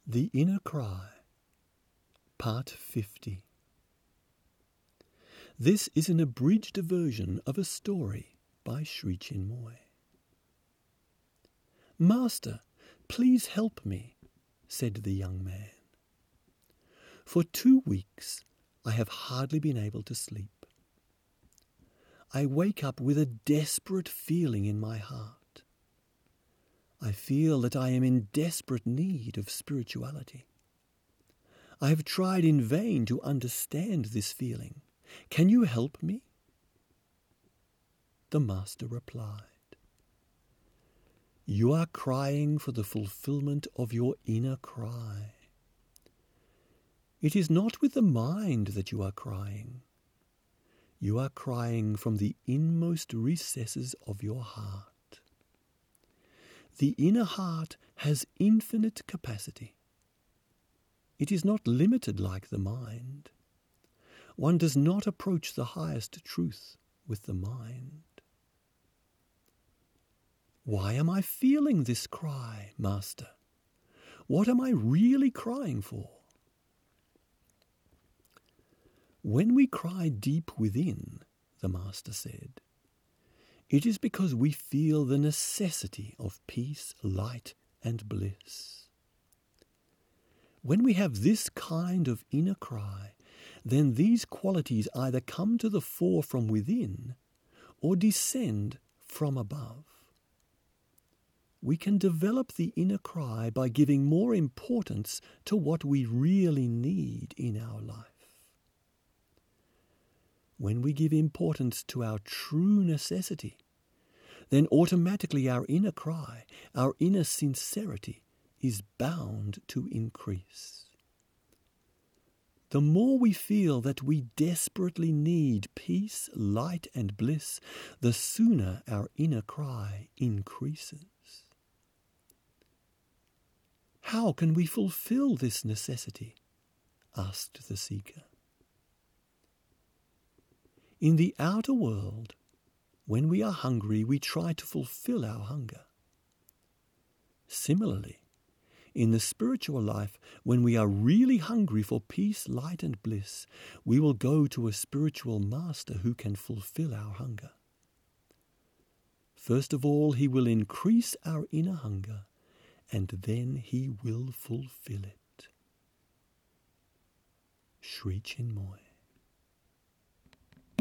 The Inner Cry, Part 50. This is an abridged version of a story by Sri Chinmoy. "Master, please help me," said the young man. "For 2 weeks I have hardly been able to sleep. I wake up with a desperate feeling in my heart. I feel that I am in desperate need of spirituality. I have tried in vain to understand this feeling. Can you help me?" The master replied, "You are crying for the fulfillment of your inner cry. It is not with the mind that you are crying. You are crying from the inmost recesses of your heart. The inner heart has infinite capacity. It is not limited like the mind. One does not approach the highest truth with the mind. Why am I feeling this cry, Master? What am I really crying for?" "When we cry deep within," the Master said, "it is because we feel the necessity of peace, light, and bliss. When we have this kind of inner cry, then these qualities either come to the fore from within or descend from above. We can develop the inner cry by giving more importance to what we really need in our life. When we give importance to our true necessity, then automatically our inner cry, our inner sincerity, is bound to increase. The more we feel that we desperately need peace, light, and bliss, the sooner our inner cry increases. "How can we fulfill this necessity?" asked the seeker. "In the outer world, when we are hungry, we try to fulfill our hunger. Similarly, in the spiritual life, when we are really hungry for peace, light, and bliss, we will go to a spiritual master who can fulfill our hunger. First of all, he will increase our inner hunger, and then he will fulfill it." Sri Chinmoy.